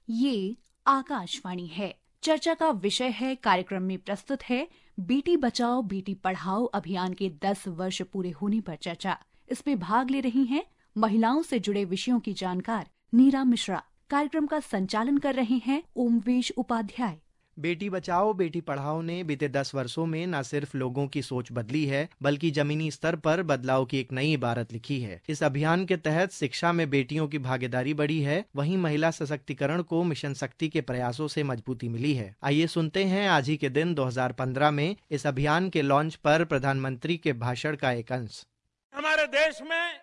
ये आकाशवाणी है। चर्चा का विषय है, कार्यक्रम में प्रस्तुत है बेटी बचाओ बेटी पढ़ाओ अभियान के 10 वर्ष पूरे होने पर चर्चा। इसमें भाग ले रही हैं महिलाओं से जुड़े विषयों की जानकार नीरा मिश्रा। कार्यक्रम का संचालन कर रहे हैं ओमवेश उपाध्याय। बेटी बचाओ बेटी पढ़ाओ ने बीते 10 वर्षों में न सिर्फ लोगों की सोच बदली है बल्कि जमीनी स्तर पर बदलाव की एक नई इबारत लिखी है। इस अभियान के तहत शिक्षा में बेटियों की भागीदारी बढ़ी है, वहीं महिला सशक्तिकरण को मिशन शक्ति के प्रयासों से मजबूती मिली है। आइए सुनते हैं आज ही के दिन 2015 में इस अभियान के लॉन्च पर प्रधानमंत्री के भाषण का एक अंश। हमारे देश में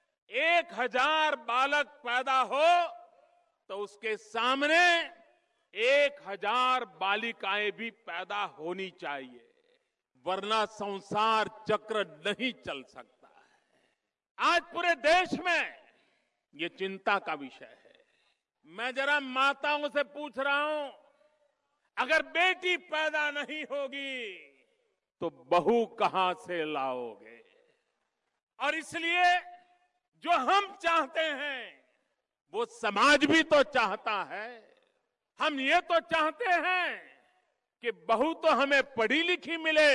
1000 बालक पैदा हो तो उसके सामने 1000 बालिकाएं भी पैदा होनी चाहिए, वरना संसार चक्र नहीं चल सकता है। आज पूरे देश में ये चिंता का विषय है। मैं जरा माताओं से पूछ रहा हूं, अगर बेटी पैदा नहीं होगी तो बहू कहां से लाओगे? और इसलिए जो हम चाहते हैं वो समाज भी तो चाहता है। हम ये तो चाहते हैं कि बहू तो हमें पढ़ी लिखी मिले,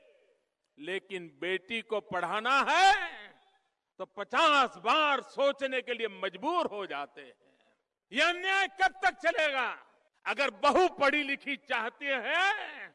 लेकिन बेटी को पढ़ाना है तो 50 बार सोचने के लिए मजबूर हो जाते हैं। यह अन्याय कब तक चलेगा? अगर बहू पढ़ी लिखी चाहती है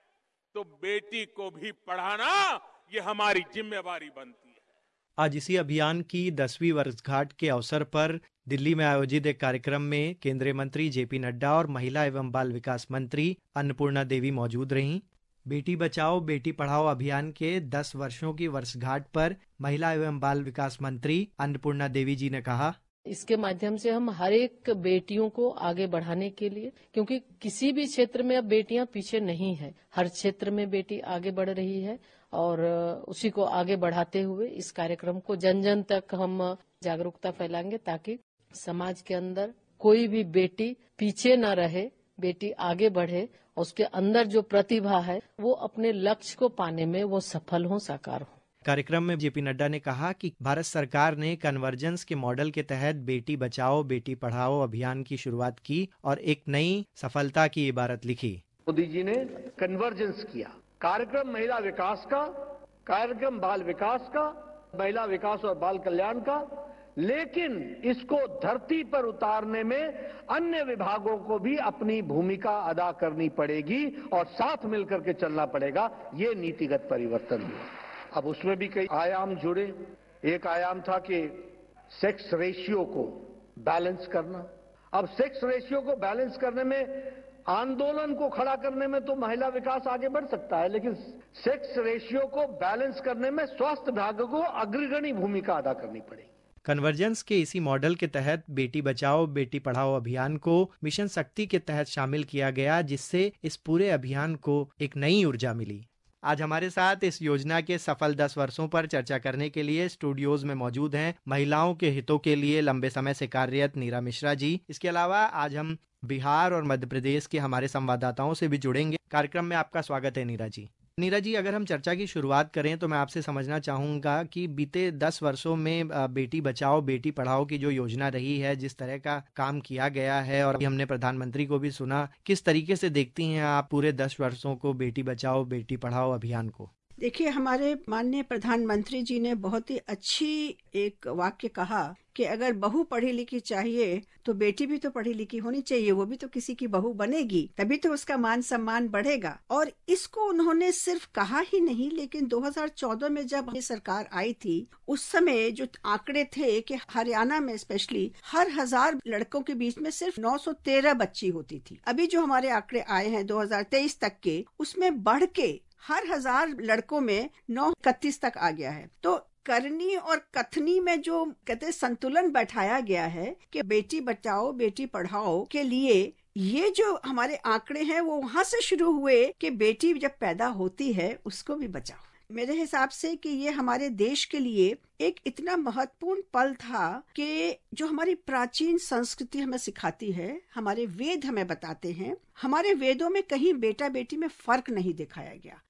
तो बेटी को भी पढ़ाना ये हमारी जिम्मेवारी बनती है। आज इसी अभियान की 10वीं वर्षगांठ के अवसर पर दिल्ली में आयोजित एक कार्यक्रम में केंद्रीय मंत्री जेपी नड्डा और महिला एवं बाल विकास मंत्री अन्नपूर्णा देवी मौजूद रहीं। बेटी बचाओ बेटी पढ़ाओ अभियान के 10 वर्षों की वर्षगांठ पर महिला एवं बाल विकास मंत्री अन्नपूर्णा देवी जी ने कहा, इसके माध्यम से हम हर एक बेटियों को आगे बढ़ाने के लिए, क्योंकि किसी भी क्षेत्र में अब बेटियां पीछे नहीं है, हर क्षेत्र में बेटी आगे बढ़ रही है और उसी को आगे बढ़ाते हुए इस कार्यक्रम को जन जन तक हम जागरूकता फैलाएंगे ताकि समाज के अंदर कोई भी बेटी पीछे न रहे, बेटी आगे बढ़े और उसके अंदर जो प्रतिभा है वो अपने लक्ष्य को पाने में वो सफल हो, साकार हो। कार्यक्रम में जेपी नड्डा ने कहा कि भारत सरकार ने कन्वर्जेंस के मॉडल के तहत बेटी बचाओ बेटी पढ़ाओ अभियान की शुरुआत की और एक नई सफलता की इबारत लिखी। मोदी जी ने कन्वर्जेंस किया, कार्यक्रम महिला विकास का, कार्यक्रम बाल विकास का, महिला विकास और बाल कल्याण का, लेकिन इसको धरती पर उतारने में अन्य विभागों को भी अपनी भूमिका अदा करनी पड़ेगी और साथ मिलकर के चलना पड़ेगा। ये नीतिगत परिवर्तन हुआ। अब उसमें भी कई आयाम जुड़े। एक आयाम था कि सेक्स रेशियो को बैलेंस करना। अब सेक्स रेशियो को बैलेंस करने में, आंदोलन को खड़ा करने में तो महिला विकास आगे बढ़ सकता है, लेकिन सेक्स रेशियो को बैलेंस करने में स्वास्थ्य विभाग को अग्रगणी भूमिका अदा करनी पड़ेगी। कन्वर्जेंस के इसी मॉडल के तहत बेटी बचाओ बेटी पढ़ाओ अभियान को मिशन शक्ति के तहत शामिल किया गया, जिससे इस पूरे अभियान को एक नई ऊर्जा मिली। आज हमारे साथ इस योजना के सफल 10 वर्षों पर चर्चा करने के लिए स्टूडियोज में मौजूद हैं महिलाओं के हितों के लिए लंबे समय से कार्यरत नीरा मिश्रा जी। इसके अलावा आज हम बिहार और मध्य प्रदेश के हमारे संवाददाताओं से भी जुड़ेंगे। कार्यक्रम में आपका स्वागत है नीरा जी। नीरा जी, अगर हम चर्चा की शुरुआत करें तो मैं आपसे समझना चाहूँगा कि बीते 10 वर्षों में बेटी बचाओ बेटी पढ़ाओ की जो योजना रही है, जिस तरह का काम किया गया है और हमने प्रधानमंत्री को भी सुना, किस तरीके से देखती हैं आप पूरे 10 वर्षों को बेटी बचाओ बेटी पढ़ाओ अभियान को? देखिए, हमारे माननीय प्रधानमंत्री जी ने बहुत ही अच्छी एक वाक्य कहा कि अगर बहू पढ़ी लिखी चाहिए तो बेटी भी तो पढ़ी लिखी होनी चाहिए, वो भी तो किसी की बहू बनेगी, तभी तो उसका मान सम्मान बढ़ेगा। और इसको उन्होंने सिर्फ कहा ही नहीं, लेकिन 2014 में जब ये सरकार आई थी उस समय जो आंकड़े थे कि हरियाणा में स्पेशली हर 1000 लड़कों के बीच में सिर्फ 913 बच्ची होती थी। अभी जो हमारे आंकड़े आए हैं 2023 तक के, उसमें बढ़ के हर 1000 लड़कों में 931 तक आ गया है। तो करनी और कथनी में जो कहते संतुलन बैठाया गया है कि बेटी बचाओ बेटी पढ़ाओ के लिए, ये जो हमारे आंकड़े हैं वो वहां से शुरू हुए कि बेटी जब पैदा होती है उसको भी बचाओ। मेरे हिसाब से कि ये हमारे देश के लिए एक इतना महत्वपूर्ण पल था कि जो हमारी प्राचीन संस्कृति हमें सिखाती है, हमारे वेद हमें बताते हैं, हमारे वेदों में कहीं बेटा बेटी में फर्क नहीं दिखाया गया।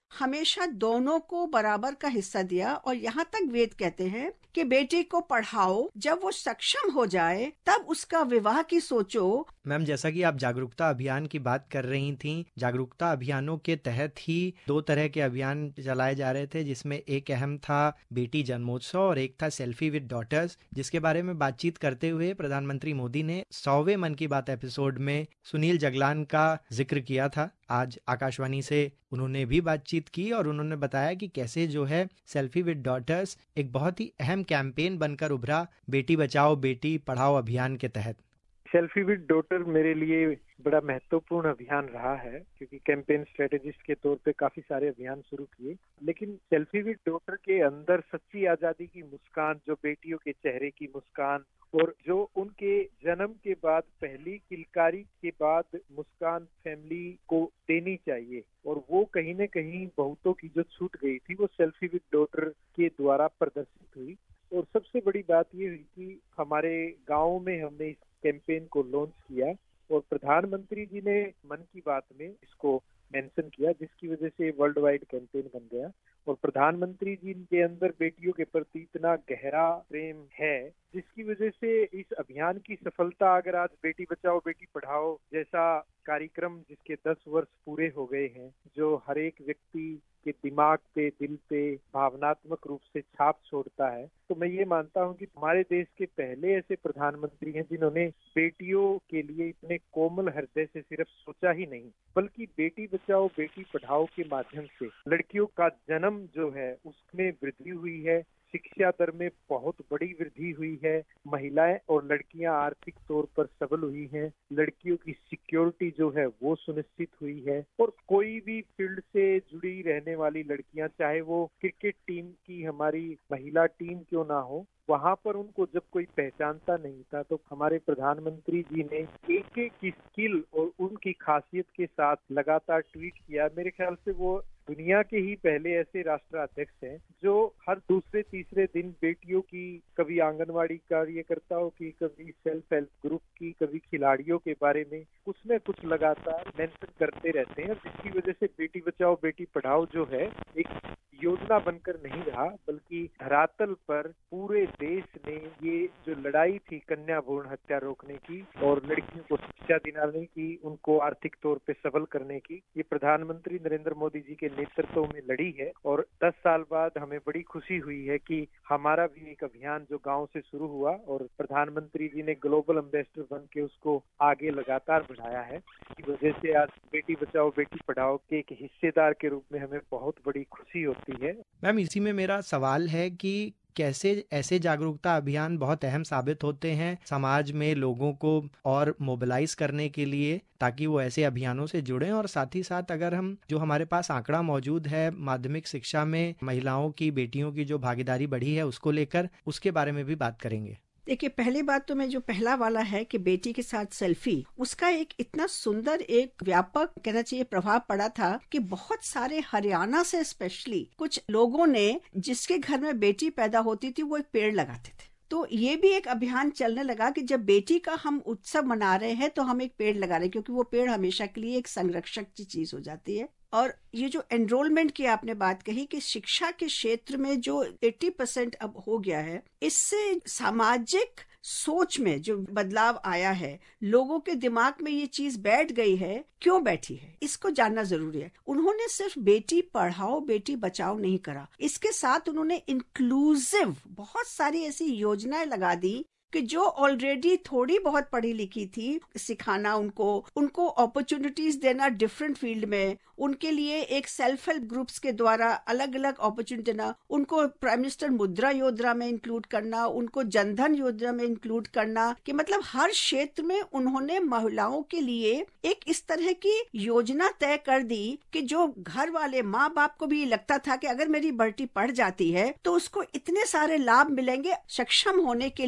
हमेशा दोनों को बराबर का हिस्सा दिया, और यहाँ तक वेद कहते हैं कि बेटी को पढ़ाओ, जब वो सक्षम हो जाए तब उसका विवाह की सोचो। मैम, जैसा कि आप जागरूकता अभियान की बात कर रही थी, जागरूकता अभियानों के तहत ही 2 तरह के अभियान चलाए जा रहे थे, जिसमें एक अहम था बेटी जन्मोत्सव और एक था सेल्फी विद डॉटर्स, जिसके बारे में बातचीत करते हुए प्रधानमंत्री मोदी ने 100वें मन की बात एपिसोड में सुनील जगलान का जिक्र किया था। आज आकाशवाणी से उन्होंने भी बातचीत की और उन्होंने बताया कि कैसे जो है सेल्फी विद डॉटर्स एक बहुत ही अहम कैंपेन बनकर उभरा बेटी बचाओ बेटी पढ़ाओ अभियान के तहत। सेल्फी विद डॉटर मेरे लिए बड़ा महत्वपूर्ण अभियान रहा है, क्योंकि कैंपेन स्ट्रेटेजिस्ट के तौर पे काफी सारे अभियान शुरू किए, लेकिन सेल्फी विद डॉटर के अंदर सच्ची आजादी की मुस्कान, जो बेटियों के चेहरे की मुस्कान और जो उनके जन्म के बाद पहली किलकारी के बाद मुस्कान फैमिली को देनी चाहिए, और वो कहीं न कहीं बहुतों की जो छूट गई थी वो सेल्फी विद डॉटर के द्वारा प्रदर्शित हुई। और सबसे बड़ी बात ये हुई कि हमारे गाँव में हमने इस कैंपेन को लॉन्च किया और प्रधानमंत्री जी ने मन की बात में इसको मेंशन किया, जिसकी वजह से वर्ल्ड वाइड कैंपेन बन गया। और प्रधानमंत्री जी के अंदर बेटियों के प्रति इतना गहरा प्रेम है, जिसकी वजह से इस अभियान की सफलता, अगर आज बेटी बचाओ बेटी पढ़ाओ जैसा कार्यक्रम जिसके 10 वर्ष पूरे हो गए हैं, जो हर एक व्यक्ति के दिमाग पे, दिल पे भावनात्मक रूप से छाप छोड़ता है, तो मैं ये मानता हूँ कि हमारे देश के पहले ऐसे प्रधानमंत्री हैं जिन्होंने बेटियों के लिए इतने कोमल हृदय से सिर्फ सोचा ही नहीं, बल्कि बेटी बचाओ बेटी पढ़ाओ के माध्यम से लड़कियों का जन्म जो है उसमें वृद्धि हुई है, शिक्षा दर में बहुत बड़ी वृद्धि हुई है, महिलाएं और लड़कियां आर्थिक तौर पर सबल हुई हैं, लड़कियों की सिक्योरिटी जो है वो सुनिश्चित हुई है, और कोई भी फील्ड से जुड़ी रहने वाली लड़कियां, चाहे वो क्रिकेट टीम की हमारी महिला टीम क्यों ना हो, वहाँ पर उनको जब कोई पहचानता नहीं था तो हमारे प्रधानमंत्री जी ने एक एक की स्किल और उनकी खासियत के साथ लगातार ट्वीट किया। मेरे ख्याल से वो दुनिया के ही पहले ऐसे राष्ट्राध्यक्ष हैं जो हर दूसरे तीसरे दिन बेटियों की, कभी आंगनवाड़ी कार्यकर्ताओं की, कभी सेल्फ हेल्प ग्रुप की, कभी खिलाड़ियों के बारे में कुछ न कुछ लगातार मेंशन करते रहते हैं, जिसकी वजह से बेटी बचाओ बेटी पढ़ाओ जो है एक योजना बनकर नहीं रहा, बल्कि धरातल पर पूरे देश ने ये जो लड़ाई थी कन्या भ्रूण हत्या रोकने की और लड़कियों को शिक्षा दिलाने की, उनको आर्थिक तौर पे सबल करने की, ये प्रधानमंत्री नरेंद्र मोदी जी के नेतृत्व में लड़ी है। और 10 साल बाद हमें बड़ी खुशी हुई है कि हमारा भी एक अभियान जो गांव से शुरू हुआ और प्रधानमंत्री जी ने ग्लोबल एम्बेसडर बन के उसको आगे लगातार बढ़ाया है, इस वजह से आज बेटी बचाओ बेटी पढ़ाओ के एक हिस्सेदार के रूप में हमें बहुत बड़ी खुशी होती है। मैम, इसी में मेरा सवाल है कि कैसे ऐसे जागरूकता अभियान बहुत अहम साबित होते हैं समाज में लोगों को और मोबिलाइज करने के लिए, ताकि वो ऐसे अभियानों से जुड़ें। और साथ ही साथ अगर हम जो हमारे पास आंकड़ा मौजूद है माध्यमिक शिक्षा में महिलाओं की, बेटियों की जो भागीदारी बढ़ी है उसको लेकर, उसके बारे में भी बात करेंगे। देखिए, पहली बात तो मैं जो पहला वाला है कि बेटी के साथ सेल्फी, उसका एक इतना सुंदर एक व्यापक कहना चाहिए प्रभाव पड़ा था कि बहुत सारे हरियाणा से स्पेशली कुछ लोगों ने जिसके घर में बेटी पैदा होती थी वो एक पेड़ लगाते थे। तो ये भी एक अभियान चलने लगा कि जब बेटी का हम उत्सव मना रहे हैं तो हम एक पेड़ लगा रहे हैं, क्योंकि वो पेड़ हमेशा के लिए एक संरक्षक की चीज हो जाती है। और ये जो एनरोलमेंट की आपने बात कही कि शिक्षा के क्षेत्र में जो 80% अब हो गया है, इससे सामाजिक सोच में जो बदलाव आया है, लोगों के दिमाग में ये चीज बैठ गई है। क्यों बैठी है इसको जानना जरूरी है। उन्होंने सिर्फ बेटी पढ़ाओ बेटी बचाओ नहीं करा, इसके साथ उन्होंने इंक्लूसिव बहुत सारी ऐसी योजनाएं लगा दी कि जो ऑलरेडी थोड़ी बहुत पढ़ी लिखी थी, सिखाना उनको अपॉर्चुनिटीज देना डिफरेंट फील्ड में, उनके लिए एक सेल्फ हेल्प ग्रुप्स के द्वारा अलग अलग अपॉर्चुनिटी देना, उनको प्राइम मिनिस्टर मुद्रा योजना में इंक्लूड करना, उनको जनधन योजना में इंक्लूड करना, कि मतलब हर क्षेत्र में उन्होंने महिलाओं के लिए एक इस तरह की योजना तय कर दी कि जो घर वाले माँ बाप को भी लगता था कि अगर मेरी बेटी पढ़ जाती है तो उसको इतने सारे लाभ मिलेंगे सक्षम होने के लिए,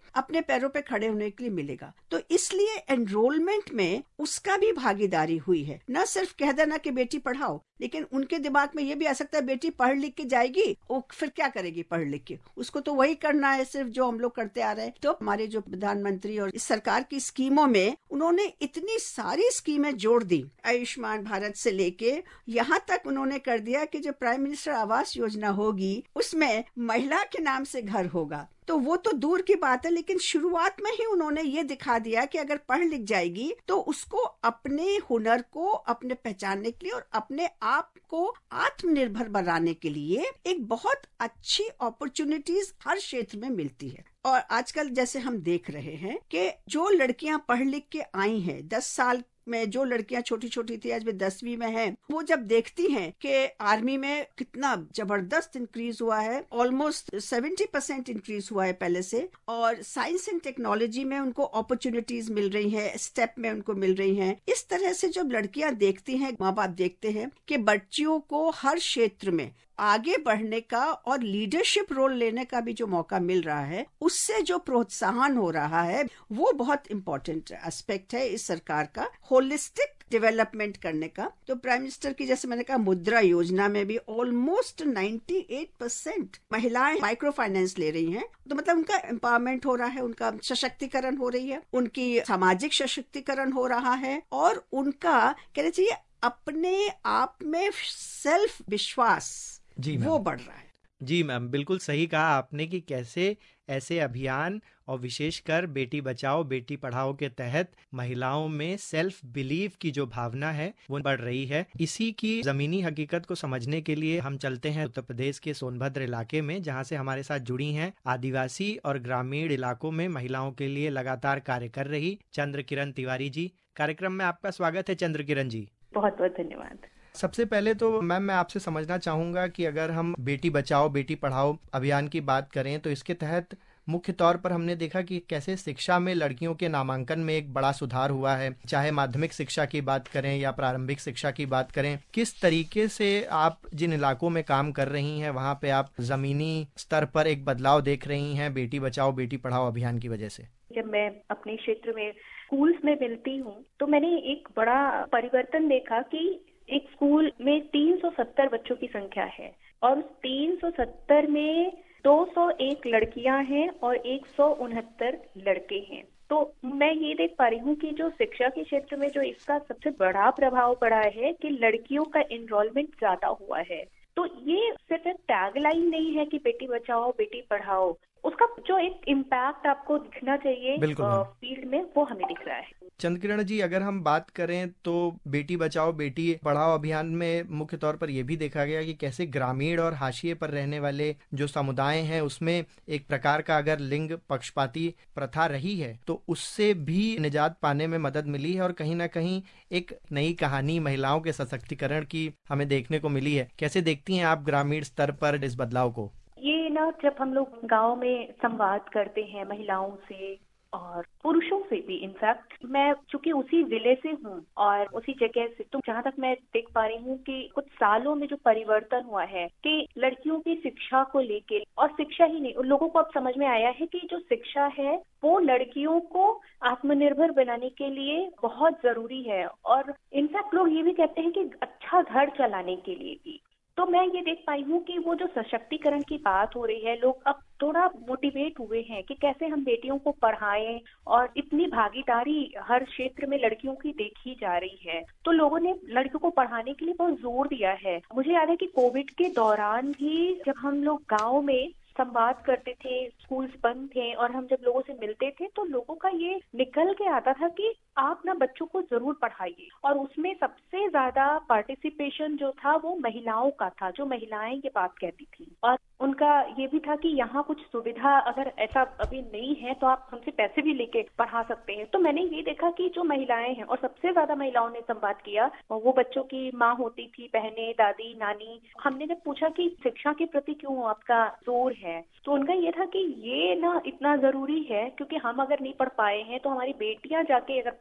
अपने पैरों पे खड़े होने के लिए मिलेगा। तो इसलिए एनरोलमेंट में उसका भी भागीदारी हुई है। न सिर्फ कह देना कि बेटी पढ़ाओ, लेकिन उनके दिमाग में ये भी आ सकता है बेटी पढ़ लिख के जाएगी, वो फिर क्या करेगी पढ़ लिख के, उसको तो वही करना है सिर्फ जो हम लोग करते आ रहे हैं। तो हमारे जो प्रधानमंत्री और इस सरकार की स्कीमों में उन्होंने इतनी सारी स्कीमें जोड़ दी, आयुष्मान भारत से लेके यहाँ तक उन्होंने कर दिया कि जो प्राइम मिनिस्टर आवास योजना होगी उसमें महिला के नाम से घर होगा। तो वो तो दूर की बात है, लेकिन शुरुआत में ही उन्होंने ये दिखा दिया कि अगर पढ़ लिख जाएगी तो उसको अपने हुनर को अपने पहचानने के लिए और अपने आप को आत्मनिर्भर बनाने के लिए एक बहुत अच्छी अपॉर्चुनिटीज हर क्षेत्र में मिलती है। और आजकल जैसे हम देख रहे हैं कि जो लड़कियां पढ़ लिख के आई हैं, 10 साल में जो लड़कियां छोटी छोटी थी आज वे 10वीं में हैं, वो जब देखती हैं कि आर्मी में कितना जबरदस्त इंक्रीज हुआ है, ऑलमोस्ट 70% इंक्रीज हुआ है पहले से, और साइंस एंड टेक्नोलॉजी में उनको अपॉर्चुनिटीज मिल रही हैं, स्टेप में उनको मिल रही हैं। इस तरह से जब लड़कियां देखती हैं, माँ बाप देखते हैं कि बच्चियों को हर क्षेत्र में आगे बढ़ने का और लीडरशिप रोल लेने का भी जो मौका मिल रहा है, उससे जो प्रोत्साहन हो रहा है, वो बहुत इम्पोर्टेंट एस्पेक्ट है इस सरकार का होलिस्टिक डेवलपमेंट करने का। तो प्राइम मिनिस्टर की जैसे मैंने कहा मुद्रा योजना में भी ऑलमोस्ट 98% महिलाएं माइक्रो फाइनेंस ले रही हैं। तो मतलब उनका एम्पावरमेंट हो रहा है, उनका सशक्तिकरण हो रही है, उनकी सामाजिक सशक्तिकरण हो रहा है, और उनका कहना चाहिए अपने आप में सेल्फ विश्वास वो बढ़ रहा है। जी मैम, बिल्कुल सही कहा आपने कि कैसे ऐसे अभियान और विशेषकर बेटी बचाओ बेटी पढ़ाओ के तहत महिलाओं में सेल्फ बिलीव की जो भावना है वो बढ़ रही है। इसी की जमीनी हकीकत को समझने के लिए हम चलते हैं उत्तर प्रदेश के सोनभद्र इलाके में, जहां से हमारे साथ जुड़ी हैं आदिवासी और ग्रामीण इलाकों में महिलाओं के लिए लगातार कार्य कर रही चंद्र किरण तिवारी जी। कार्यक्रम में आपका स्वागत है चंद्र किरण जी। बहुत बहुत धन्यवाद। सबसे पहले तो मैम मैं आपसे समझना चाहूंगा कि अगर हम बेटी बचाओ बेटी पढ़ाओ अभियान की बात करें तो इसके तहत मुख्य तौर पर हमने देखा कि कैसे शिक्षा में लड़कियों के नामांकन में एक बड़ा सुधार हुआ है, चाहे माध्यमिक शिक्षा की बात करें या प्रारंभिक शिक्षा की बात करें। किस तरीके से आप जिन इलाकों में काम कर रही हैं वहां पे आप जमीनी स्तर पर एक बदलाव देख रही हैं बेटी बचाओ बेटी पढ़ाओ अभियान की वजह से? जब मैं अपने क्षेत्र में स्कूल्स में मिलती हूँ तो मैंने एक बड़ा परिवर्तन देखा कि एक स्कूल में 370 बच्चों की संख्या है और उस 370 में 201 लड़कियां हैं और 169 लड़के हैं। तो मैं ये देख पा रही हूँ कि जो शिक्षा के क्षेत्र में जो इसका सबसे बड़ा प्रभाव पड़ा है कि लड़कियों का एनरोलमेंट ज्यादा हुआ है। तो ये सिर्फ एक टैगलाइन नहीं है कि बेटी बचाओ बेटी पढ़ाओ, उसका जो एक इम्पैक्ट आपको दिखना चाहिए फील्ड में वो हमें दिख रहा है। चंद्र किरण जी, अगर हम बात करें तो बेटी बचाओ बेटी पढ़ाओ अभियान में मुख्य तौर पर यह भी देखा गया कि कैसे ग्रामीण और हाशिए पर रहने वाले जो समुदाय हैं उसमें एक प्रकार का अगर लिंग पक्षपाती प्रथा रही है तो उससे भी निजात पाने में मदद मिली है और कहीं ना कहीं एक नई कहानी महिलाओं के सशक्तिकरण की हमें देखने को मिली है। कैसे देखती हैं आप ग्रामीण स्तर पर इस बदलाव को? ये ना जब हम लोग गांव में संवाद करते हैं महिलाओं से और पुरुषों से भी, इनफैक्ट मैं चूंकि उसी जिले से हूँ और उसी जगह से, तो जहाँ तक मैं देख पा रही हूँ कि कुछ सालों में जो परिवर्तन हुआ है कि लड़कियों की शिक्षा को लेके, और शिक्षा ही नहीं, उन लोगों को अब समझ में आया है कि जो शिक्षा है वो लड़कियों को आत्मनिर्भर बनाने के लिए बहुत जरूरी है, और इनफैक्ट लोग ये भी कहते हैं कि अच्छा घर चलाने के लिए भी। तो मैं ये देख पाई हूँ कि वो जो सशक्तिकरण की बात हो रही है, लोग अब थोड़ा मोटिवेट हुए हैं कि कैसे हम बेटियों को पढ़ाएं, और इतनी भागीदारी हर क्षेत्र में लड़कियों की देखी जा रही है। तो लोगों ने लड़कियों को पढ़ाने के लिए बहुत जोर दिया है। मुझे याद है कि कोविड के दौरान भी जब हम लोग गाँव में संवाद करते थे, स्कूल्स बंद थे और हम जब लोगों से मिलते थे तो लोगों का ये निकल के आता था कि आप ना बच्चों को जरूर पढ़ाइए, और उसमें सबसे ज्यादा पार्टिसिपेशन जो था वो महिलाओं का था, जो महिलाएं ये बात कहती थी। और उनका ये भी था कि यहाँ कुछ सुविधा अगर ऐसा अभी नहीं है तो आप हमसे पैसे भी लेके पढ़ा सकते हैं। तो मैंने ये देखा कि जो महिलाएं हैं, और सबसे ज्यादा महिलाओं ने संवाद किया, वो बच्चों की माँ होती थी, बहनें, दादी, नानी। हमने जब पूछा कि शिक्षा के प्रति क्यों आपका जोर है, तो उनका ये था कि ये ना इतना जरूरी है क्योंकि हम अगर नहीं पढ़ पाए हैं तो हमारी बेटियां जाके अगर पढ़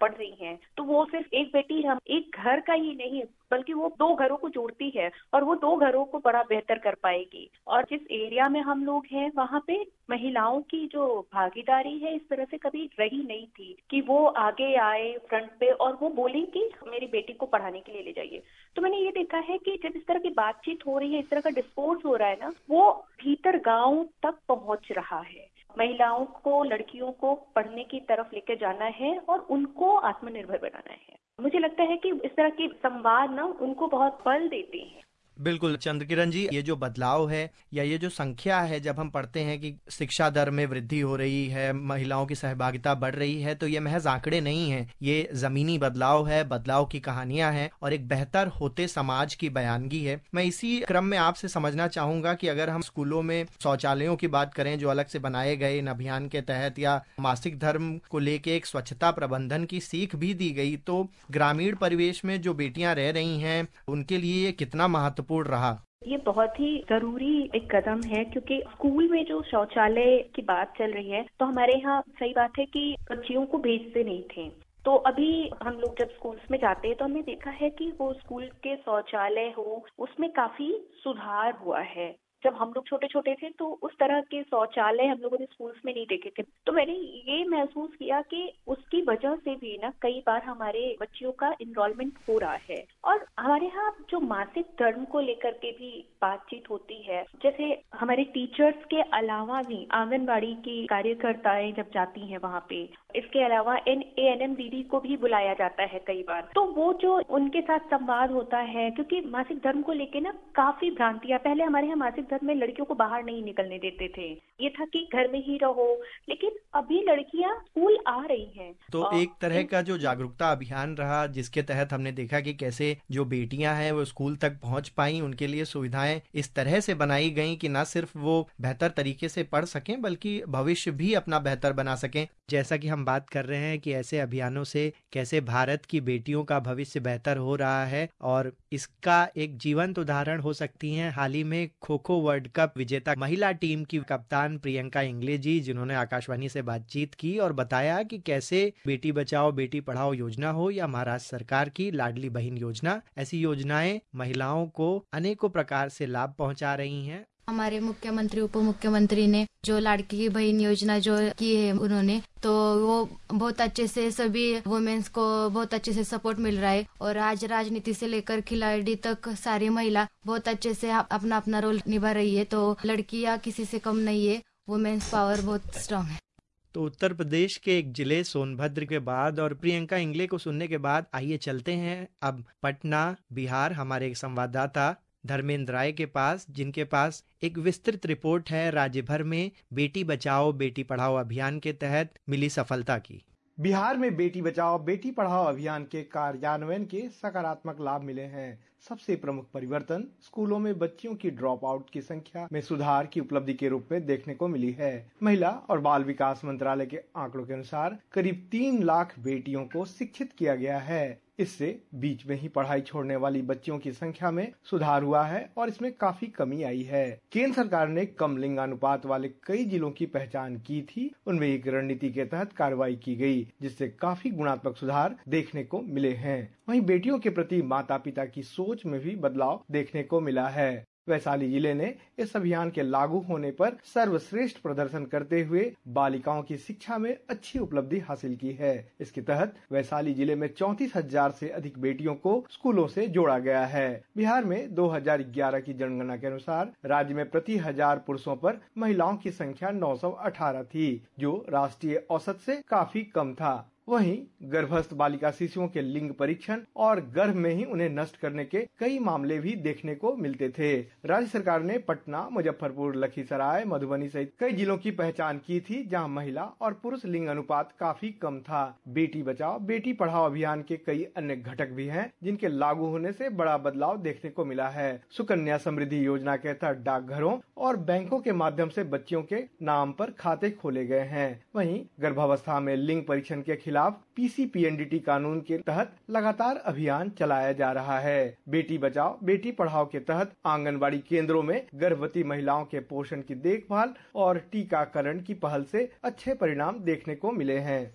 बढ़ रही हैं, तो वो सिर्फ एक बेटी हम एक घर का ही नहीं बल्कि वो 2 घरों को जोड़ती है और वो 2 घरों को बड़ा बेहतर कर पाएगी। और जिस एरिया में हम लोग हैं वहाँ पे महिलाओं की जो भागीदारी है इस तरह से कभी रही नहीं थी कि वो आगे आए फ्रंट पे और वो बोले कि मेरी बेटी को पढ़ाने के लिए ले जाइए। तो मैंने ये देखा है कि जब इस तरह की बातचीत हो रही है, इस तरह का डिस्कोर्स हो रहा है ना, वो भीतर गाँव तक पहुँच रहा है। महिलाओं को, लड़कियों को पढ़ने की तरफ लेकर जाना है और उनको आत्मनिर्भर बनाना है। मुझे लगता है कि इस तरह के संवाद ना उनको बहुत बल देते हैं। बिल्कुल चंद्रकिरण जी, ये जो बदलाव है या ये जो संख्या है, जब हम पढ़ते हैं कि शिक्षा दर में वृद्धि हो रही है, महिलाओं की सहभागिता बढ़ रही है, तो ये महज आंकड़े नहीं हैं, ये जमीनी बदलाव है, बदलाव की कहानियां हैं और एक बेहतर होते समाज की बयानगी है। मैं इसी क्रम में आपसे समझना चाहूंगा कि अगर हम स्कूलों में शौचालयों की बात करें जो अलग से बनाए गए इन अभियान के तहत, या मासिक धर्म को लेके एक स्वच्छता प्रबंधन की सीख भी दी गई, तो ग्रामीण परिवेश में जो बेटियां रह रही हैं उनके लिए ये कितना महत्वपूर्ण रहा? ये बहुत ही जरूरी एक कदम है क्योंकि स्कूल में जो शौचालय की बात चल रही है, तो हमारे यहाँ सही बात है कि बच्चियों को भेजते नहीं थे। तो अभी हम लोग जब स्कूल्स में जाते हैं तो हमने देखा है कि वो स्कूल के शौचालय हो उसमें काफी सुधार हुआ है। जब हम लोग छोटे छोटे थे तो उस तरह के शौचालय हम लोगों ने स्कूल्स में नहीं देखे थे। तो मैंने ये महसूस किया कि उसकी वजह से भी ना कई बार हमारे बच्चियों का इनरोलमेंट हो रहा है। और हमारे यहाँ जो मासिक धर्म को लेकर के भी बातचीत होती है, जैसे हमारे टीचर्स के अलावा भी आंगनबाड़ी की कार्यकर्ताएं जब जाती हैं वहाँ पे, इसके अलावा ANM दीदी को भी बुलाया जाता है कई बार। तो वो जो उनके साथ संवाद होता है, क्योंकि मासिक धर्म को लेके ना काफी भ्रांतियां, पहले हमारे यहाँ मासिक धर्म में लड़कियों को बाहर नहीं निकलने देते थे, ये था कि घर में ही रहो, लेकिन अभी लड़कियां स्कूल आ रही हैं। तो एक तरह का जो जागरूकता अभियान रहा जिसके तहत हमने देखा कि कैसे जो बेटियां हैं वो स्कूल तक पहुंच पाई, उनके लिए सुविधाएं इस तरह से बनाई गई कि न सिर्फ वो बेहतर तरीके से पढ़ सकें बल्कि भविष्य भी अपना बेहतर बना सकें। जैसा कि हम बात कर रहे हैं कि ऐसे अभियानों से कैसे भारत की बेटियों का भविष्य बेहतर हो रहा है, और इसका एक जीवंत उदाहरण हो सकती हैं हाल ही में खो खो वर्ल्ड कप विजेता महिला टीम की कप्तान प्रियंका इंगले जी, जिन्होंने आकाशवाणी से बातचीत की और बताया कि कैसे बेटी बचाओ बेटी पढ़ाओ योजना हो या महाराष्ट्र सरकार की लाडली बहन योजना, ऐसी योजनाएं महिलाओं को अनेकों प्रकार से लाभ पहुंचा रही हैं। हमारे मुख्यमंत्री उप मुख्यमंत्री ने जो लाडली की बहन योजना जो की है उन्होंने, तो वो बहुत अच्छे से सभी वुमेन्स को बहुत अच्छे से सपोर्ट मिल रहा है। और आज राजनीति से लेकर खिलाड़ी तक सारी महिला बहुत अच्छे से अपना अपना रोल निभा रही है। तो लड़कियां किसी से कम नहीं है, वुमेन्स पावर बहुत स्ट्रांग है। तो उत्तर प्रदेश के एक जिले सोनभद्र के बाद और प्रियंका इंगले को सुनने के बाद आइए चलते हैं अब पटना बिहार, हमारे एक संवाददाता धर्मेंद्र राय के पास, जिनके पास एक विस्तृत रिपोर्ट है राज्य भर में बेटी बचाओ बेटी पढ़ाओ अभियान के तहत मिली सफलता की। बिहार में बेटी बचाओ बेटी पढ़ाओ अभियान के कार्यान्वयन के सकारात्मक लाभ मिले हैं। सबसे प्रमुख परिवर्तन स्कूलों में बच्चियों की ड्रॉप आउट की संख्या में सुधार की उपलब्धि के रूप में देखने को मिली है। महिला और बाल विकास मंत्रालय के आंकड़ों के अनुसार करीब 3 लाख बेटियों को शिक्षित किया गया है। इससे बीच में ही पढ़ाई छोड़ने वाली बच्चियों की संख्या में सुधार हुआ है और इसमें काफी कमी आई है। केंद्र सरकार ने कम लिंगानुपात वाले कई जिलों की पहचान की थी, उनमें एक रणनीति के तहत कार्रवाई की गई, जिससे काफी गुणात्मक सुधार देखने को मिले हैं। वहीं बेटियों के प्रति माता पिता की सोच में भी बदलाव देखने को मिला है। वैशाली जिले ने इस अभियान के लागू होने पर सर्वश्रेष्ठ प्रदर्शन करते हुए बालिकाओं की शिक्षा में अच्छी उपलब्धि हासिल की है। इसके तहत वैशाली जिले में 34,000 से अधिक बेटियों को स्कूलों से जोड़ा गया है। बिहार में 2011 की जनगणना के अनुसार राज्य में प्रति 1000 पुरुषों पर महिलाओं की संख्या 918 थी, जो राष्ट्रीय औसत से काफी कम था। वहीं गर्भस्थ बालिका शिशुओं के लिंग परीक्षण और गर्भ में ही उन्हें नष्ट करने के कई मामले भी देखने को मिलते थे। राज्य सरकार ने पटना, मुजफ्फरपुर, लखीसराय, मधुबनी सहित कई जिलों की पहचान की थी, जहां महिला और पुरुष लिंग अनुपात काफी कम था। बेटी बचाओ बेटी पढ़ाओ अभियान के कई अन्य घटक भी हैं, जिनके लागू होने से बड़ा बदलाव देखने को मिला है। सुकन्या समृद्धि योजना के तहत डाकघरों और बैंकों के माध्यम से बच्चियों के नाम पर खाते खोले गए हैं। वहीं गर्भावस्था में लिंग परीक्षण के खिलाफ PCPNDT कानून के तहत लगातार अभियान चलाया जा रहा है। बेटी बचाओ बेटी पढ़ाओ के तहत आंगनबाड़ी केंद्रों में गर्भवती महिलाओं के पोषण की देखभाल और टीकाकरण की पहल से अच्छे परिणाम देखने को मिले हैं।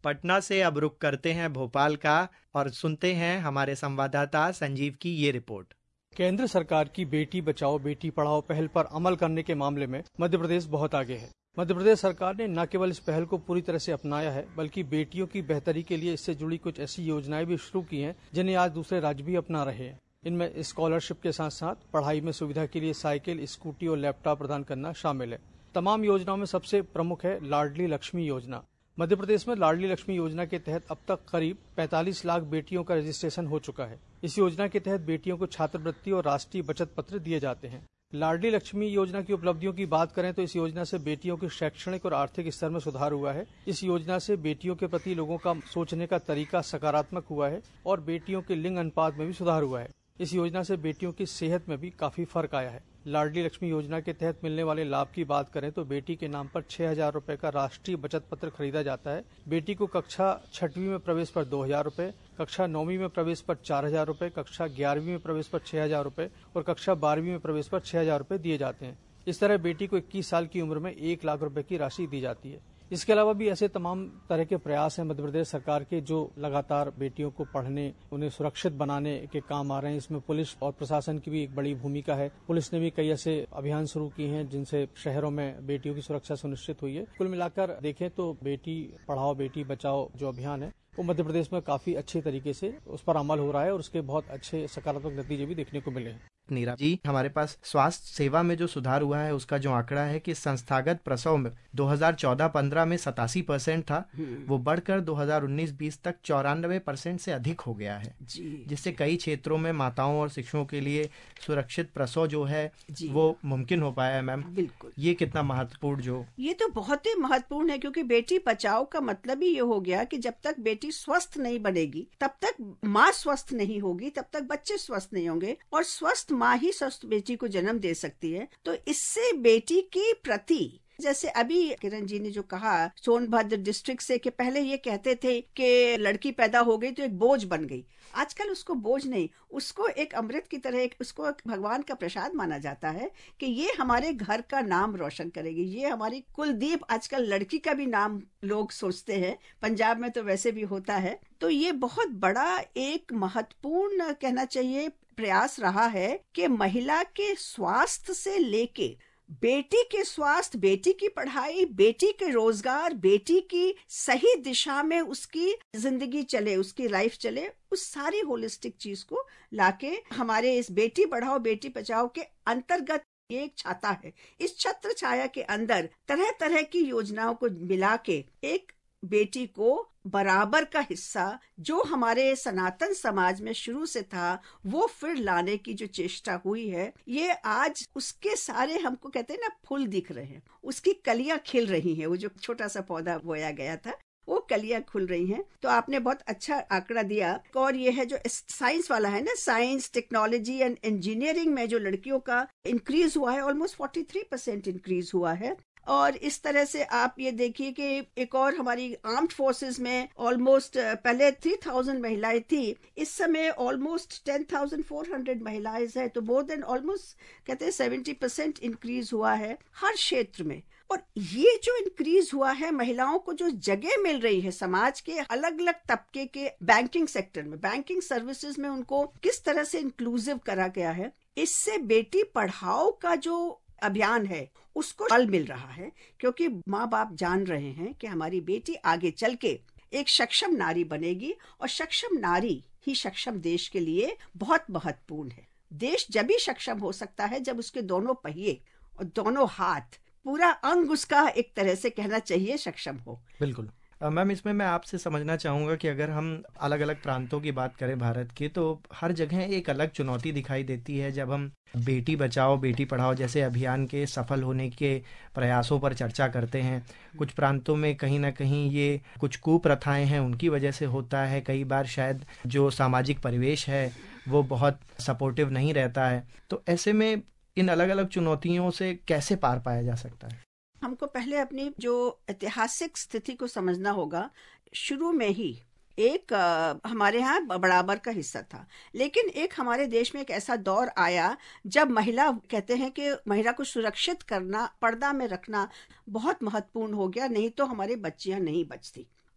पटना से अब रुख करते हैं भोपाल का और सुनते हैं हमारे संवाददाता संजीव की ये रिपोर्ट। केंद्र सरकार की बेटी बचाओ बेटी पढ़ाओ पहल पर अमल करने के मामले में मध्य प्रदेश बहुत आगे है। मध्य प्रदेश सरकार ने न केवल इस पहल को पूरी तरह से अपनाया है, बल्कि बेटियों की बेहतरी के लिए इससे जुड़ी कुछ ऐसी योजनाएं भी शुरू की हैं जिन्हें आज दूसरे राज्य भी अपना रहे हैं। इनमें स्कॉलरशिप के साथ साथ पढ़ाई में सुविधा के लिए साइकिल, स्कूटी और लैपटॉप प्रदान करना शामिल है। तमाम योजनाओं में सबसे प्रमुख है लाडली लक्ष्मी योजना। मध्य प्रदेश में लाडली लक्ष्मी योजना के तहत अब तक करीब 45 लाख बेटियों का रजिस्ट्रेशन हो चुका है। इस योजना के तहत बेटियों को छात्रवृत्ति और राष्ट्रीय बचत पत्र दिए जाते हैं। लाडली लक्ष्मी योजना की उपलब्धियों की बात करें तो इस योजना से बेटियों के शैक्षणिक और आर्थिक स्तर में सुधार हुआ है। इस योजना से बेटियों के प्रति लोगों का सोचने का तरीका सकारात्मक हुआ है और बेटियों के लिंग अनुपात में भी सुधार हुआ है। इस योजना से बेटियों की सेहत में भी काफी फर्क आया है। लाडली लक्ष्मी योजना के तहत मिलने वाले लाभ की बात करें तो बेटी के नाम पर 6,000 रूपये का राष्ट्रीय बचत पत्र खरीदा जाता है। बेटी को कक्षा 6वीं में प्रवेश पर 2,000 रूपये, कक्षा 9वीं में प्रवेश पर 4,000 रूपये, कक्षा 11वीं में प्रवेश पर 6,000 रूपये और कक्षा 12वीं में प्रवेश पर 6,000 रूपये दिए जाते हैं। इस तरह बेटी को 21 साल की उम्र में 1 लाख रूपये की राशि दी जाती है। इसके अलावा भी ऐसे तमाम तरह के प्रयास हैं मध्य प्रदेश सरकार के जो लगातार बेटियों को पढ़ने, उन्हें सुरक्षित बनाने के काम आ रहे हैं। इसमें पुलिस और प्रशासन की भी एक बड़ी भूमिका है। पुलिस ने भी कई ऐसे अभियान शुरू किए हैं जिनसे शहरों में बेटियों की सुरक्षा सुनिश्चित हुई है। कुल मिलाकर देखें तो बेटी पढ़ाओ बेटी बचाओ जो अभियान है वो मध्य प्रदेश में काफी अच्छे तरीके से उस पर अमल हो रहा है और उसके बहुत अच्छे सकारात्मक नतीजे भी देखने को मिले हैं। नीरा जी, हमारे पास स्वास्थ्य सेवा में जो सुधार हुआ है उसका जो आंकड़ा है कि संस्थागत प्रसव में 2014-15 में 87% था, वो बढ़कर 2019-20 तक 94% से अधिक हो गया है, जिससे कई क्षेत्रों में माताओं और शिशुओं के लिए सुरक्षित प्रसव जो है वो मुमकिन हो पाया है। मैम, बिल्कुल, ये कितना महत्वपूर्ण ये तो बहुत ही महत्वपूर्ण है, क्योंकि बेटी बचाओ का मतलब ही ये हो गया कि जब तक बेटी स्वस्थ नहीं बनेगी तब तक माँ स्वस्थ नहीं होगी, तब तक बच्चे स्वस्थ नहीं होंगे और स्वस्थ माँ ही स्वस्थ बेटी को जन्म दे सकती है। तो इससे बेटी के प्रति, जैसे अभी किरण जी ने जो कहा सोनभद्र डिस्ट्रिक्ट से, कि पहले ये कहते थे कि लड़की पैदा हो गई तो एक बोझ बन गई, आजकल उसको बोझ नहीं, उसको एक अमृत की तरह, उसको एक भगवान का प्रसाद माना जाता है कि ये हमारे घर का नाम रोशन करेगी, ये हमारी कुलदीप। आजकल लड़की का भी नाम लोग सोचते हैं, पंजाब में तो वैसे भी होता है। तो ये बहुत बड़ा एक महत्वपूर्ण कहना चाहिए प्रयास रहा है कि महिला के स्वास्थ्य से लेके बेटी के स्वास्थ्य, बेटी की पढ़ाई, बेटी के रोजगार, बेटी की सही दिशा में उसकी जिंदगी चले, उसकी लाइफ चले, उस सारी होलिस्टिक चीज को लाके हमारे इस बेटी पढ़ाओ बेटी बचाओ के अंतर्गत ये एक छाता है। इस छत्र छाया के अंदर तरह तरह की योजनाओं को मिला के एक बेटी को बराबर का हिस्सा जो हमारे सनातन समाज में शुरू से था वो फिर लाने की जो चेष्टा हुई है, ये आज उसके सारे हमको कहते हैं ना फूल दिख रहे हैं, उसकी कलियां खिल रही हैं। वो जो छोटा सा पौधा बोया गया था वो कलियां खुल रही हैं। तो आपने बहुत अच्छा आंकड़ा दिया। और ये है जो साइंस वाला है ना, साइंस टेक्नोलॉजी एंड इंजीनियरिंग में जो लड़कियों का इंक्रीज हुआ है, ऑलमोस्ट 43% इंक्रीज हुआ है। और इस तरह से आप ये देखिए कि एक और हमारी आर्म्ड फोर्सेस में ऑलमोस्ट पहले 3,000 महिलाएं थी, इस समय ऑलमोस्ट 10,400 महिलाएं है। तो मोर देन ऑलमोस्ट कहते हैं 70% इंक्रीज हुआ है हर क्षेत्र में। और ये जो इंक्रीज हुआ है, महिलाओं को जो जगह मिल रही है समाज के अलग अलग तबके के बैंकिंग सेक्टर में, बैंकिंग सर्विसेज में उनको किस तरह से इंक्लूसिव करा गया है, इससे बेटी पढ़ाओ का जो अभियान है उसको बल मिल रहा है। क्योंकि माँ बाप जान रहे हैं कि हमारी बेटी आगे चल के एक सक्षम नारी बनेगी और सक्षम नारी ही सक्षम देश के लिए बहुत महत्वपूर्ण है। देश जब भी सक्षम हो सकता है जब उसके दोनों पहिए और दोनों हाथ, पूरा अंग उसका एक तरह से कहना चाहिए सक्षम हो। बिल्कुल मैम, इसमें मैं आपसे समझना चाहूँगा कि अगर हम अलग अलग प्रांतों की बात करें भारत की, तो हर जगह एक अलग चुनौती दिखाई देती है जब हम बेटी बचाओ बेटी पढ़ाओ जैसे अभियान के सफल होने के प्रयासों पर चर्चा करते हैं। कुछ प्रांतों में कहीं ना कहीं ये कुछ कुप्रथाएं हैं उनकी वजह से होता है, कई बार शायद जो सामाजिक परिवेश है वो बहुत सपोर्टिव नहीं रहता है। तो ऐसे में इन अलग अलग चुनौतियों से कैसे पार पाया जा सकता है? हमको पहले अपनी जो ऐतिहासिक स्थिति को समझना होगा। शुरू में ही एक हमारे यहाँ बराबर का हिस्सा था, लेकिन एक हमारे देश में एक ऐसा दौर आया जब महिला, कहते हैं कि महिला को सुरक्षित करना, पर्दा में रखना बहुत महत्वपूर्ण हो गया, नहीं तो हमारी बच्चियां नहीं बचती।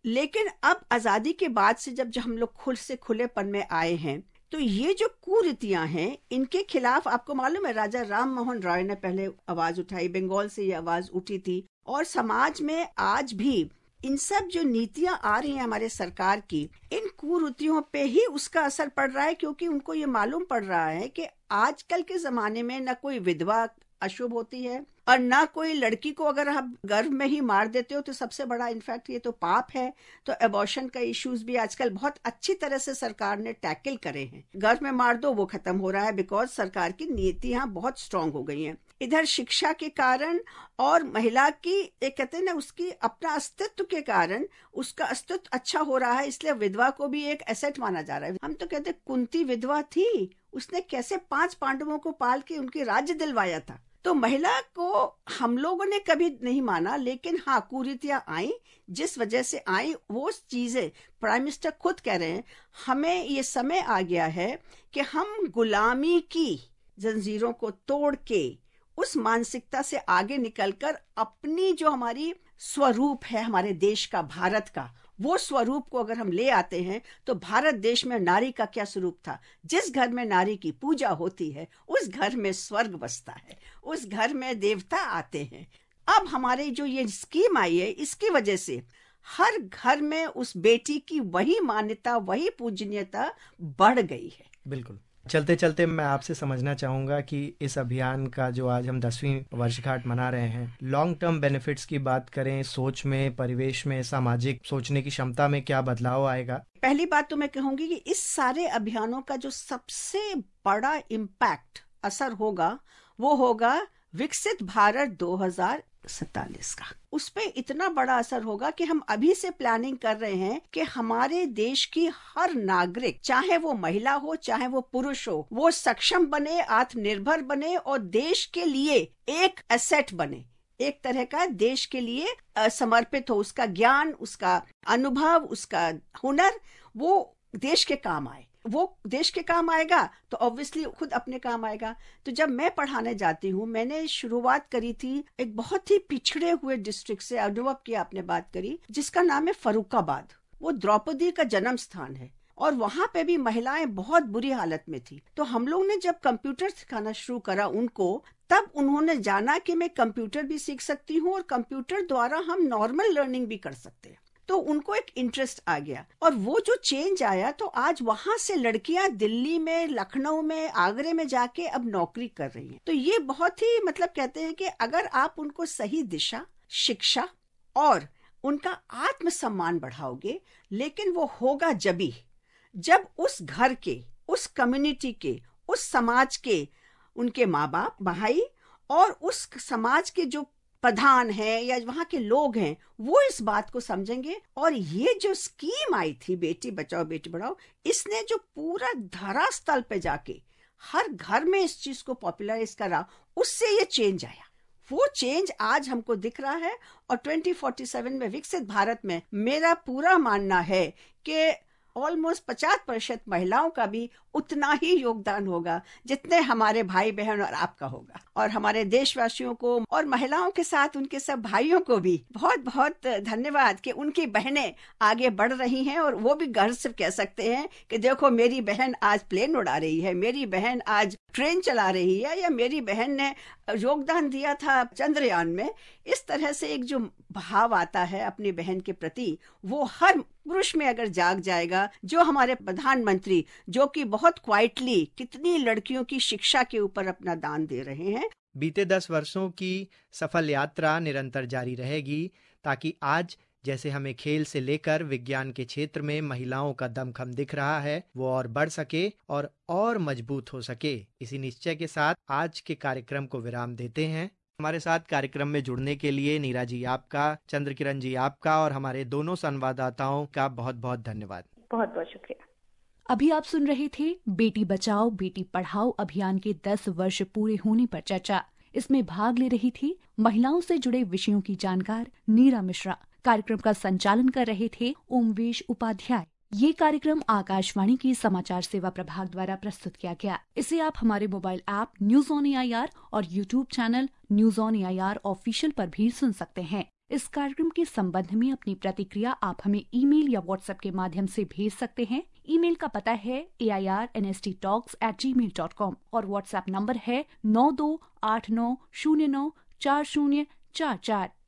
लेकिन अब आजादी के बाद से जब हम लोग खुद से खुलेपन में आए हैं, तो ये जो कुरीतियां हैं, इनके खिलाफ आपको मालूम है राजा राम मोहन रॉय ने पहले आवाज उठाई, बंगाल से ये आवाज उठी थी। और समाज में आज भी इन सब जो नीतियां आ रही हैं हमारे सरकार की, इन कुरीतियों पे ही उसका असर पड़ रहा है, क्योंकि उनको ये मालूम पड़ रहा है कि आजकल के जमाने में न कोई विधवा अशुभ होती है और ना कोई लड़की को अगर आप गर्भ में ही मार देते हो तो सबसे बड़ा इनफैक्ट ये तो पाप है। तो एबॉर्शन का इश्यूज भी आजकल बहुत अच्छी तरह से सरकार ने टैकल करे हैं। गर्भ में मार दो वो खत्म हो रहा है, बिकॉज सरकार की नीतियां बहुत स्ट्रांग हो गई हैं। इधर शिक्षा के कारण और महिला की एक कहते हैं ना उसकी अपना अस्तित्व के कारण उसका अस्तित्व अच्छा हो रहा है, इसलिए विधवा को भी एक एसेट माना जा रहा है। हम तो कहते कुंती विधवा थी, उसने कैसे 5 पांडवों को पाल के उनके राज्य दिलवाया था। तो महिला को हम लोगों ने कभी नहीं माना, लेकिन हाँ कुरीतियां आई, जिस वजह से आई वो चीजें प्राइम मिनिस्टर खुद कह रहे हैं हमें ये समय आ गया है कि हम गुलामी की जंजीरों को तोड़ के उस मानसिकता से आगे निकलकर अपनी जो हमारी स्वरूप है हमारे देश का, भारत का, वो स्वरूप को अगर हम ले आते हैं तो भारत देश में नारी का क्या स्वरूप था। जिस घर में नारी की पूजा होती है उस घर में स्वर्ग बसता है, उस घर में देवता आते हैं। अब हमारे जो ये स्कीम आई है इसकी वजह से हर घर में उस बेटी की वही मान्यता, वही पूजनीयता बढ़ गई है। बिल्कुल। चलते चलते मैं आपसे समझना चाहूँगा कि इस अभियान का जो आज हम 10वीं वर्षगांठ मना रहे हैं, लॉन्ग टर्म बेनिफिट्स की बात करें, सोच में, परिवेश में, सामाजिक सोचने की क्षमता में क्या बदलाव आएगा? पहली बात तो मैं कहूंगी कि इस सारे अभियानों का जो सबसे बड़ा इम्पैक्ट असर होगा वो होगा विकसित भारत 2047 का। उस पे इतना बड़ा असर होगा कि हम अभी से प्लानिंग कर रहे हैं कि हमारे देश की हर नागरिक, चाहे वो महिला हो चाहे वो पुरुष हो, वो सक्षम बने, आत्मनिर्भर बने और देश के लिए एक एसेट बने, एक तरह का देश के लिए समर्पित हो। उसका ज्ञान, उसका अनुभव, उसका हुनर वो देश के काम आए। वो देश के काम आएगा तो ऑब्वियसली खुद अपने काम आएगा। तो जब मैं पढ़ाने जाती हूँ, मैंने शुरुआत करी थी एक बहुत ही पिछड़े हुए डिस्ट्रिक्ट से, अनुभव की आपने बात करी, जिसका नाम है फर्रुखाबाद। वो द्रौपदी का जन्म स्थान है और वहां पे भी महिलाएं बहुत बुरी हालत में थी। तो हम लोग ने जब कंप्यूटर सिखाना शुरू करा उनको, तब उन्होंने जाना कि मैं कंप्यूटर भी सीख सकती हूँ और कंप्यूटर द्वारा हम नॉर्मल लर्निंग भी कर सकते हैं। तो उनको एक इंटरेस्ट आ गया और वो जो चेंज आया, तो आज वहां से लड़कियां दिल्ली में, लखनऊ में, आगरे में जाके अब नौकरी कर रही हैं। तो ये बहुत ही मतलब कहते हैं कि अगर आप उनको सही दिशा, शिक्षा और उनका आत्मसम्मान बढ़ाओगे, लेकिन वो होगा जब उस घर के, उस कम्युनिटी के, उस समाज के उनके माँ बाप, भाई और उस समाज के जो प्रधान है या वहां के लोग हैं वो इस बात को समझेंगे। और ये जो स्कीम आई थी बेटी बचाओ बेटी पढ़ाओ, इसने जो पूरा धरातल पे जाके हर घर में इस चीज को पॉपुलराइज करा, उससे ये चेंज आया। वो चेंज आज हमको दिख रहा है और 2047 में विकसित भारत में मेरा पूरा मानना है कि ऑलमोस्ट 50% महिलाओं का भी उतना ही योगदान होगा जितने हमारे भाई बहन और आपका होगा। और हमारे देशवासियों को और महिलाओं के साथ उनके सब भाइयों को भी बहुत बहुत धन्यवाद कि उनकी बहनें आगे बढ़ रही हैं और वो भी गर्व से कह सकते हैं कि देखो मेरी बहन आज प्लेन उड़ा रही है, मेरी बहन आज ट्रेन चला रही है, या मेरी बहन ने योगदान दिया था चंद्रयान में। इस तरह से एक जो भाव आता है अपनी बहन के प्रति, वो हर पुरुष में अगर जाग जाएगा, जो हमारे प्रधानमंत्री जो कि बहुत क्वाइटली कितनी लड़कियों की शिक्षा के ऊपर अपना दान दे रहे हैं। बीते 10 वर्षों की सफल यात्रा निरंतर जारी रहेगी ताकि आज जैसे हमें खेल से लेकर विज्ञान के क्षेत्र में महिलाओं का दमखम दिख रहा है, वो और बढ़ सके और मजबूत हो सके। इसी निश्चय के साथ आज के कार्यक्रम को विराम देते हैं। हमारे साथ कार्यक्रम में जुड़ने के लिए नीरा जी आपका, चंद्रकिरण जी आपका और हमारे दोनों संवाददाताओं का बहुत बहुत धन्यवाद। बहुत बहुत शुक्रिया। अभी आप सुन रहे थे बेटी बचाओ बेटी पढ़ाओ अभियान के 10 वर्ष पूरे होने पर चर्चा। इसमें भाग ले रही थी महिलाओं से जुड़े विषयों की जानकार नीरा मिश्रा। कार्यक्रम का संचालन कर रहे थे ओमवेश उपाध्याय। ये कार्यक्रम आकाशवाणी की समाचार सेवा प्रभाग द्वारा प्रस्तुत किया गया। इसे आप हमारे mobile app news on AIR और YouTube channel news on AIR official पर भी सुन सकते हैं। इस कार्यक्रम के संबंध में अपनी प्रतिक्रिया आप हमें ईमेल या व्हाट्सएप के माध्यम से भेज सकते हैं। ईमेल का पता है airnsttalks@gmail.com और व्हाट्सएप नंबर है 9289094044।